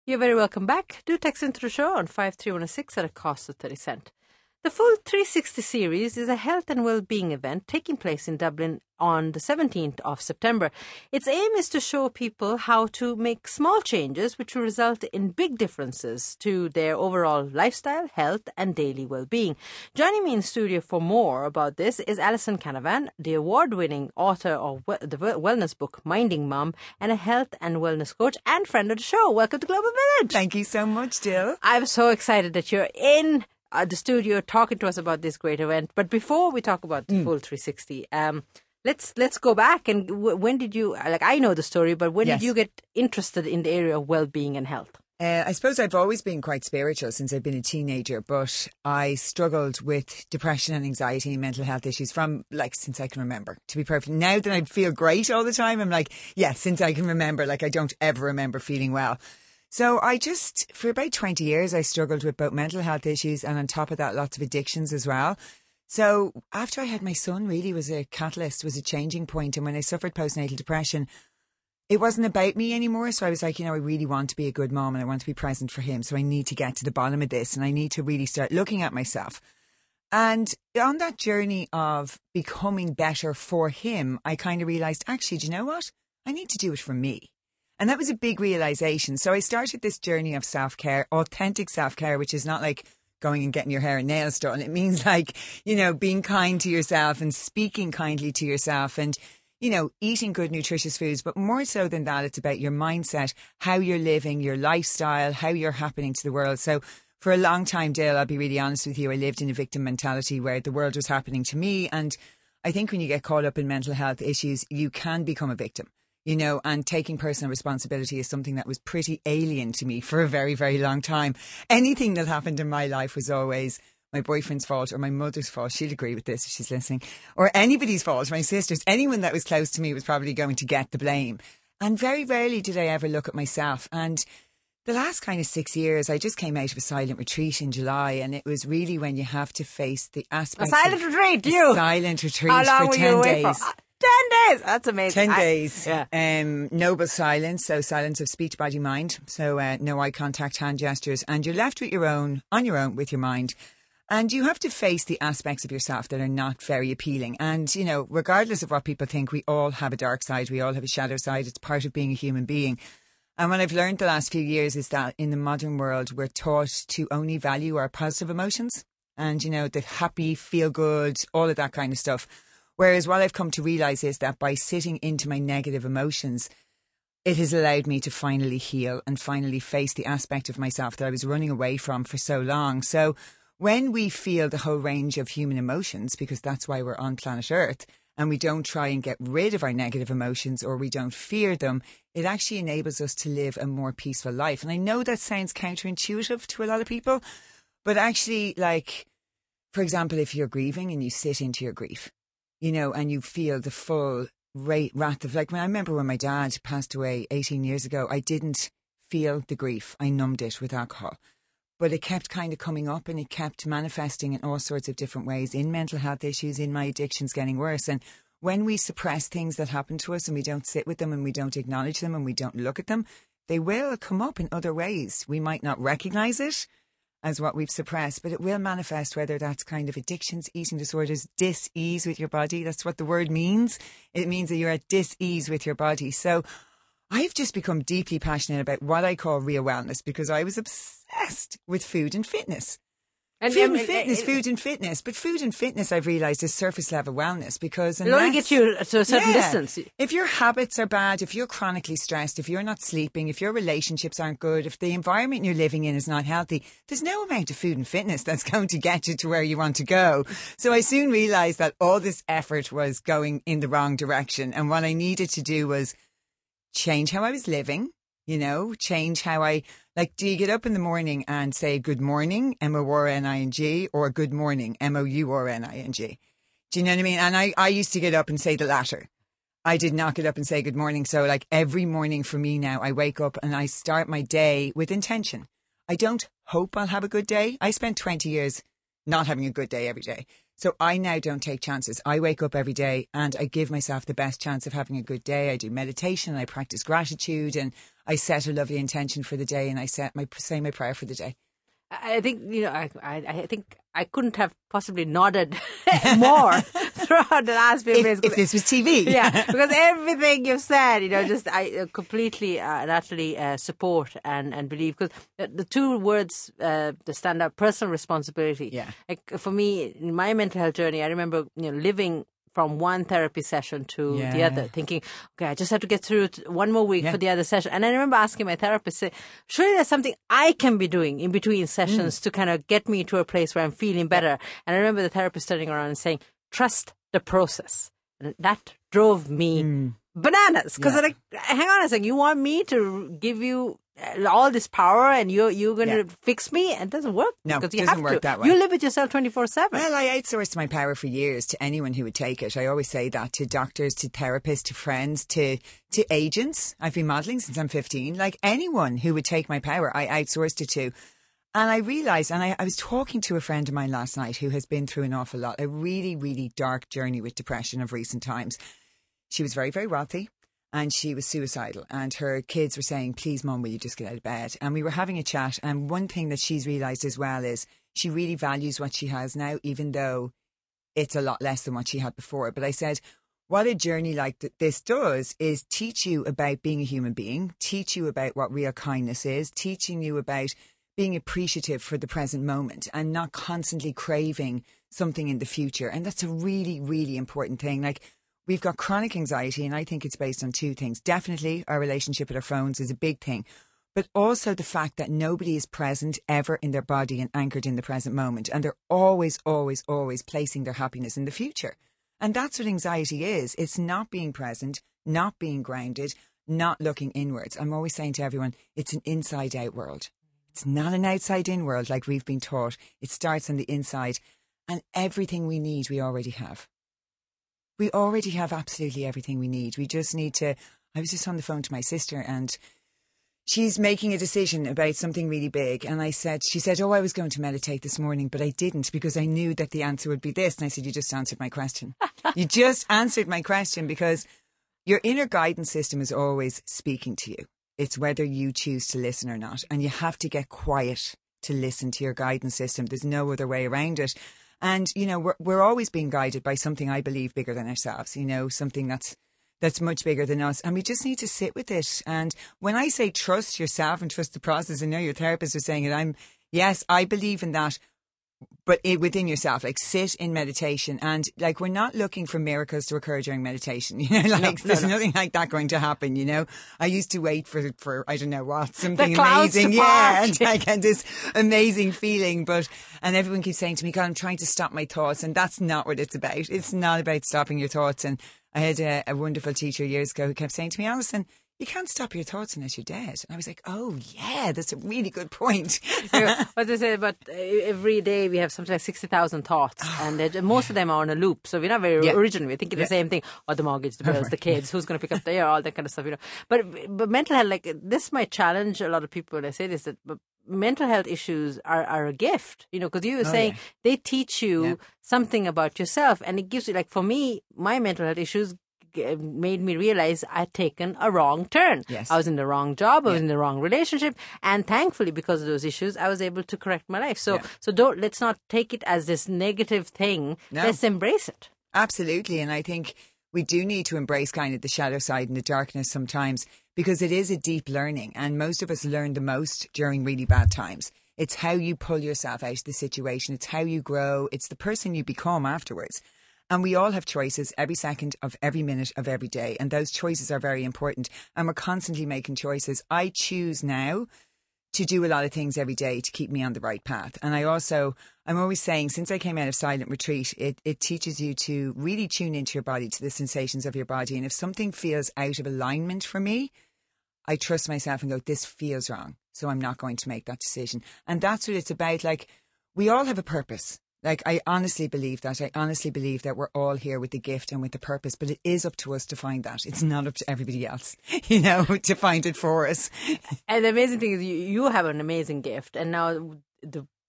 You're very welcome back. Do text into the show on 53106 at a cost of 30 cents. The full 360 series is a health and well-being event taking place in Dublin on the 17th of September. Its aim is to show people how to make small changes which will result in big differences to their overall lifestyle, health and daily well-being. Joining me in studio for more about this is Alison Canavan, the award-winning author of the wellness book Minding Mum and a health and wellness coach and friend of the show. Welcome to Global Village. Thank you so much, Jill. I'm so excited that you're in the studio talking to us about this great event. But before we talk about the full 360, let's go back. And when did you, I know the story, but when did you get interested in the area of well-being and health? I suppose I've always been quite spiritual since I've been a teenager, but I struggled with depression and anxiety and mental health issues from since I can remember, to be perfect. Now that I feel great all the time, I'm since I can remember, I don't ever remember feeling well. So for about 20 years, I struggled with both mental health issues and on top of that, lots of addictions as well. So after I had my son, really was a catalyst, was a changing point. And when I suffered postnatal depression, it wasn't about me anymore. So I was I really want to be a good mom and I want to be present for him. So I need to get to the bottom of this and I need to really start looking at myself. And on that journey of becoming better for him, I kind of realised, actually, do you know what? I need to do it for me. And that was a big realization. So I started this journey of self-care, authentic self-care, which is not like going and getting your hair and nails done. It means being kind to yourself and speaking kindly to yourself and, eating good, nutritious foods. But more so than that, it's about your mindset, how you're living, your lifestyle, how you're happening to the world. So for a long time, Dale, I'll be really honest with you, I lived in a victim mentality where the world was happening to me. And I think when you get caught up in mental health issues, you can become a victim. And taking personal responsibility is something that was pretty alien to me for a very, very long time. Anything that happened in my life was always my boyfriend's fault or my mother's fault. She'll agree with this if she's listening. Or anybody's fault, my sister's. Anyone that was close to me was probably going to get the blame. And very rarely did I ever look at myself. And the last kind of 6 years, I just came out of a silent retreat in July. And it was really when you have to face the aspects A silent retreat for 10 days. 10 days. That's amazing. 10 days. Yeah. Noble silence. So silence of speech, body, mind. So no eye contact, hand gestures. And you're left with on your own with your mind. And you have to face the aspects of yourself that are not very appealing. And, regardless of what people think, we all have a dark side. We all have a shadow side. It's part of being a human being. And what I've learned the last few years is that in the modern world, we're taught to only value our positive emotions. And, the happy, feel good, all of that kind of stuff. Whereas what I've come to realise is that by sitting into my negative emotions, it has allowed me to finally heal and finally face the aspect of myself that I was running away from for so long. So when we feel the whole range of human emotions, because that's why we're on planet Earth, and we don't try and get rid of our negative emotions or we don't fear them, it actually enables us to live a more peaceful life. And I know that sounds counterintuitive to a lot of people, but actually, for example, if you're grieving and you sit into your grief, and you feel the full wrath of, when I remember when my dad passed away 18 years ago, I didn't feel the grief. I numbed it with alcohol. But it kept kind of coming up and it kept manifesting in all sorts of different ways, in mental health issues, in my addictions getting worse. And when we suppress things that happen to us and we don't sit with them and we don't acknowledge them and we don't look at them, they will come up in other ways. We might not recognize it as what we've suppressed, but it will manifest, whether that's kind of addictions, eating disorders, dis-ease with your body. That's what the word means. It means that you're at dis-ease with your body. So I've just become deeply passionate about what I call real wellness because I was obsessed with food and fitness. Food and fitness. But food and fitness, I've realised, is surface level wellness because it'll only get you to a certain distance. If your habits are bad, if you're chronically stressed, if you're not sleeping, if your relationships aren't good, if the environment you're living in is not healthy, there's no amount of food and fitness that's going to get you to where you want to go. So I soon realised that all this effort was going in the wrong direction. And what I needed to do was change how I was living. Change how do you get up in the morning and say good morning, M-O-R-N-I-N-G, or good morning, M-O-U-R-N-I-N-G? Do you know what I mean? And I used to get up and say the latter. I did not get up and say good morning. So every morning for me now, I wake up and I start my day with intention. I don't hope I'll have a good day. I spent 20 years not having a good day every day. So I now don't take chances. I wake up every day and I give myself the best chance of having a good day. I do meditation and I practice gratitude and I set a lovely intention for the day, and I say my prayer for the day. I think, I think I couldn't have possibly nodded more throughout the last few minutes. If this was TV. Yeah, because everything you've said, I completely and utterly support and believe. Because the two words that stand out, personal responsibility. Yeah. Like for me, in my mental health journey, I remember, living from one therapy session to the other, thinking, okay, I just have to get through one more week for the other session. And I remember asking my therapist, say, surely there's something I can be doing in between sessions to kind of get me to a place where I'm feeling better. And I remember the therapist turning around and saying, trust the process. And that drove me bananas. Because I'm like, hang on a second, you want me to give you all this power and you're going to fix me? And it doesn't work. No, because it doesn't work that way. You live with yourself 24/7. Well, I outsourced my power for years to anyone who would take it. I always say that to doctors, to therapists, to friends, to agents. I've been modelling since I'm 15. Like anyone who would take my power, I outsourced it to. And I realised, and I was talking to a friend of mine last night who has been through an awful lot, a really, really dark journey with depression of recent times. She was very, very wealthy. And she was suicidal, and her kids were saying, please, Mum, will you just get out of bed? And we were having a chat, and one thing that she's realised as well is she really values what she has now, even though it's a lot less than what she had before. But I said, what a journey like this does is teach you about being a human being, teach you about what real kindness is, teaching you about being appreciative for the present moment and not constantly craving something in the future. And that's a really, really important thing. Like, we've got chronic anxiety, and I think it's based on two things. Definitely our relationship with our phones is a big thing, but also the fact that nobody is present ever in their body and anchored in the present moment. And they're always, always, always placing their happiness in the future. And that's what anxiety is. It's not being present, not being grounded, not looking inwards. I'm always saying to everyone, it's an inside out world. It's not an outside in world like we've been taught. It starts on the inside, and everything we need, we already have. We already have absolutely everything we need. We just need to... I was just on the phone to my sister, and she's making a decision about something really big. And she said, oh, I was going to meditate this morning, but I didn't because I knew that the answer would be this. And I said, you just answered my question. You just answered my question, because your inner guidance system is always speaking to you. It's whether you choose to listen or not. And you have to get quiet to listen to your guidance system. There's no other way around it. And, we're always being guided by something, I believe, bigger than ourselves, something that's much bigger than us. And we just need to sit with it. And when I say trust yourself and trust the process, I know your therapist was saying it. Yes, I believe in that, but within yourself, like sit in meditation. And like, we're not looking for miracles to occur during meditation. There's nothing like that going to happen. I used to wait for I don't know what, something amazing. Yeah. And I get this amazing feeling. And everyone keeps saying to me, God, I'm trying to stop my thoughts. And that's not what it's about. It's not about stopping your thoughts. And I had a wonderful teacher years ago who kept saying to me, Alison, you can't stop your thoughts unless you're dead. And I was like, oh, yeah, that's a really good point. What they say about every day we have something like 60,000 thoughts, and most of them are on a loop. So we're not very original. We're thinking the same thing. Oh, the mortgage, the bills, the kids, who's going to pick up the air, all that kind of stuff. But mental health, like, this might challenge a lot of people when I say this, that mental health issues are a gift, because you were saying they teach you something about yourself, and it gives you, like, for me, my mental health issues made me realize I'd taken a wrong turn. Yes. I was in the wrong job. I was in the wrong relationship. And thankfully, because of those issues, I was able to correct my life. So let's not take it as this negative thing. No. Let's embrace it. Absolutely. And I think we do need to embrace kind of the shadow side and the darkness sometimes, because it is a deep learning. And most of us learn the most during really bad times. It's how you pull yourself out of the situation. It's how you grow. It's the person you become afterwards. And we all have choices every second of every minute of every day. And those choices are very important. And we're constantly making choices. I choose now to do a lot of things every day to keep me on the right path. And I'm always saying, since I came out of silent retreat, it teaches you to really tune into your body, to the sensations of your body. And if something feels out of alignment for me, I trust myself and go, this feels wrong. So I'm not going to make that decision. And that's what it's about. Like, we all have a purpose. Like, I honestly believe that. I honestly believe that we're all here with the gift and with the purpose, but it is up to us to find that. It's not up to everybody else, to find it for us. And the amazing thing is you have an amazing gift. And now the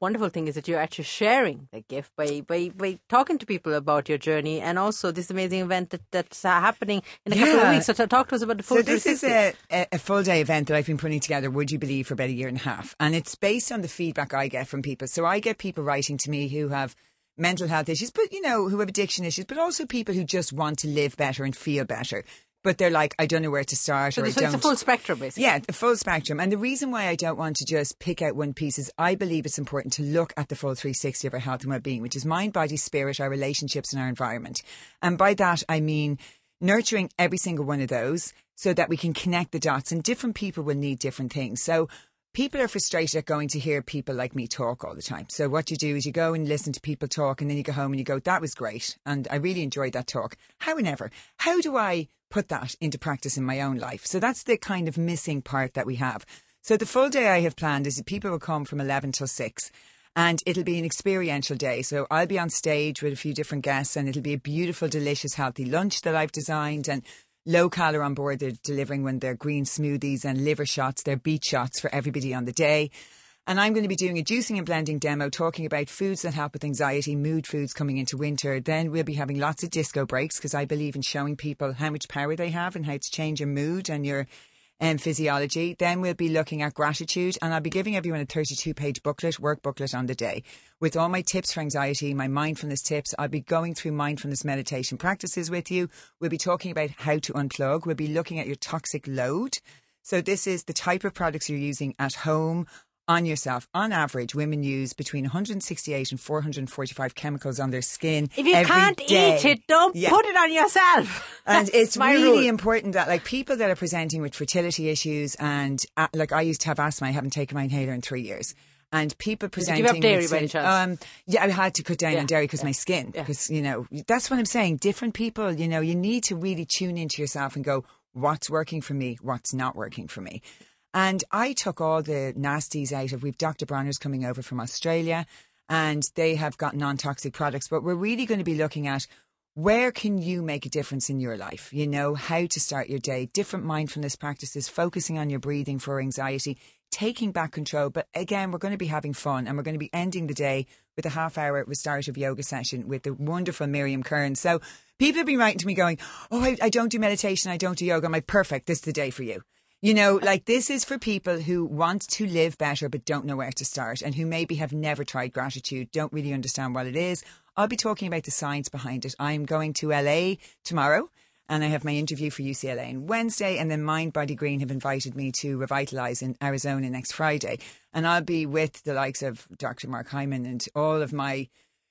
wonderful thing is that you're actually sharing the gift by talking to people about your journey, and also this amazing event that's happening in a couple of weeks. So talk to us about the full. So this is a full day event that I've been putting together, would you believe, for about a year and a half. And it's based on the feedback I get from people. So I get people writing to me who have mental health issues, but, you know, who have addiction issues, but also people who just want to live better and feel better. But they're like, I don't know where to start. So or it's I don't. a full spectrum, basically. Yeah, the full spectrum. And the reason why I don't want to just pick out one piece is I believe it's important to look at the full 360 of our health and well-being, which is mind, body, spirit, our relationships and our environment. And by that, I mean nurturing every single one of those so that we can connect the dots, and different people will need different things. So people are frustrated at going to hear people like me talk all the time. So what you do is you go and listen to people talk, and then you go home and you go, that was great. And I really enjoyed that talk. However, how do I put that into practice in my own life? So that's the kind of missing part that we have. So the full day I have planned is that people will come from 11 till 6, and it'll be an experiential day. So I'll be on stage with a few different guests, and it'll be a beautiful, delicious, healthy lunch that I've designed, and Local are on board. They're delivering when their green smoothies and liver shots, their beet shots for everybody on the day. And I'm going to be doing a juicing and blending demo talking about foods that help with anxiety, mood foods coming into winter. Then we'll be having lots of disco breaks, because I believe in showing people how much power they have and how to change your mood and your physiology. Then we'll be looking at gratitude, and I'll be giving everyone a 32-page work booklet on the day with all my tips for anxiety, my mindfulness tips. I'll be going through mindfulness meditation practices with you. We'll be talking about how to unplug. We'll be looking at your toxic load. So this is the type of products you're using at home on yourself. On average, women use between 168 and 445 chemicals on their skin. If you can't eat it, don't put it on yourself. And it's really important that, like, people that are presenting with fertility issues, and like I used to have asthma, I haven't taken my inhaler in 3 years. And people presenting... Did you give up dairy by any chance? Yeah, I had to cut down on dairy because my skin. Because, you know, that's what I'm saying. Different people, you know, you need to really tune into yourself and go, what's working for me? What's not working for me? And I took all the nasties out of... We've Dr. Bronner's coming over from Australia, and they have got non-toxic products. But we're really going to be looking at where can you make a difference in your life? You know, how to start your day, different mindfulness practices, focusing on your breathing for anxiety, taking back control. But again, we're going to be having fun, and we're going to be ending the day with a half-hour restorative yoga session with the wonderful Miriam Kern. So people have been writing to me going, oh, I don't do meditation, I don't do yoga. I'm like, perfect, this is the day for you. You know, like, this is for people who want to live better but don't know where to start, and who maybe have never tried gratitude, don't really understand what it is. I'll be talking about the science behind it. I'm going to LA tomorrow, and I have my interview for UCLA on Wednesday, and then Mind Body Green have invited me to Revitalize in Arizona next Friday. And I'll be with the likes of Dr. Mark Hyman and all of my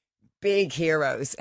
big heroes,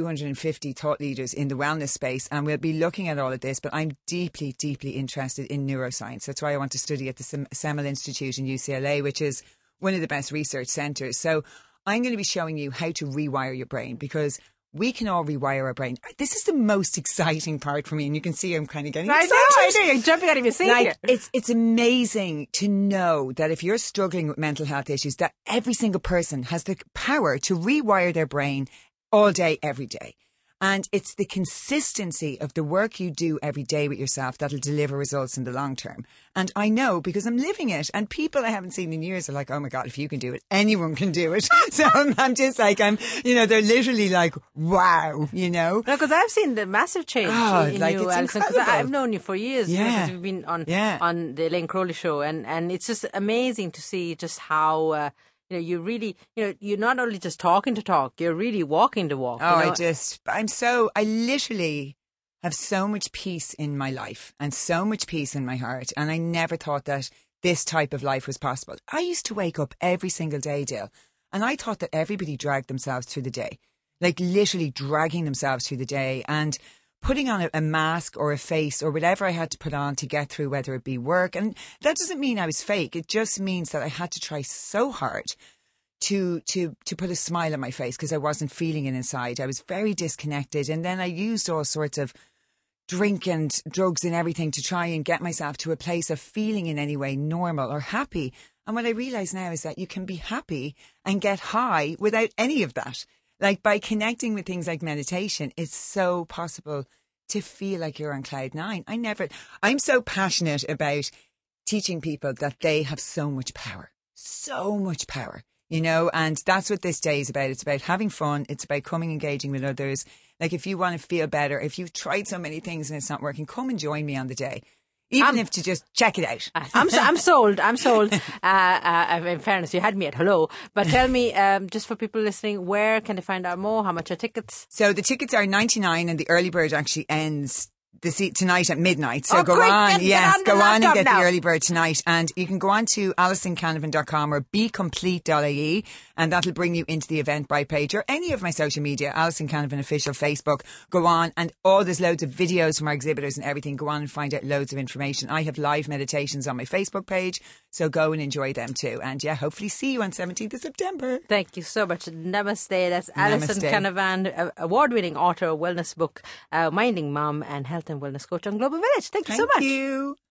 250 thought leaders in the wellness space, and we'll be looking at all of this. But I'm deeply, deeply interested in neuroscience. That's why I want to study at the Semel Institute in UCLA, which is one of the best research centres. So I'm going to be showing you how to rewire your brain, because we can all rewire our brain. This is the most exciting part for me, and you can see I'm kind of getting excited. I know, you're jumping out of your seat here. It's amazing to know that if you're struggling with mental health issues, that every single person has the power to rewire their brain all day, every day. And it's the consistency of the work you do every day with yourself that'll deliver results in the long term. And I know, because I'm living it, and people I haven't seen in years are like, oh my God, if you can do it, anyone can do it. So I'm just like, you know, they're literally like, wow, you know. Because I've seen the massive change in like, you, Alison, because I've known you for years. Because we've been on the Elaine Crowley show, and it's just amazing to see just how... you know, you really, you know, you're not only just talking to talk, you're really walking the walk. Oh, you know? I literally have so much peace in my life and so much peace in my heart. And I never thought that this type of life was possible. I used to wake up every single day, Dale, and I thought that everybody dragged themselves through the day, like literally dragging themselves through the day and putting on a mask or a face or whatever I had to put on to get through, whether it be work. And that doesn't mean I was fake. It just means that I had to try so hard to put a smile on my face, because I wasn't feeling it inside. I was very disconnected. And then I used all sorts of drink and drugs and everything to try and get myself to a place of feeling in any way normal or happy. And what I realise now is that you can be happy and get high without any of that. Like, by connecting with things like meditation, it's so possible to feel like you're on cloud nine. I'm so passionate about teaching people that they have so much power. you know, and that's what this day is about. It's about having fun. It's about coming, engaging with others. Like, if you want to feel better, if you've tried so many things and it's not working, come and join me on the day. Even if to just check it out. I'm sold. I'm sold. In fairness, you had me at hello. But tell me, just for people listening, where can they find out more? How much are tickets? So the tickets are $99 and the early bird actually ends tonight at midnight. So go quick, on. Go on and get now. the early bird tonight. And you can go on to AlisonCanavan.com or becomplete.ie, and that'll bring you into the Eventbrite page or any of my social media, Alison Canavan Official Facebook. Go on, and there's loads of videos from our exhibitors and everything. Go on and find out loads of information. I have live meditations on my Facebook page, so go and enjoy them too. And yeah, hopefully see you on 17th of September. Thank you so much. Namaste. That's Alison Canavan, award-winning author, wellness book, Minding Mom, and health and wellness coach on Global Village. Thank you so much. Thank you.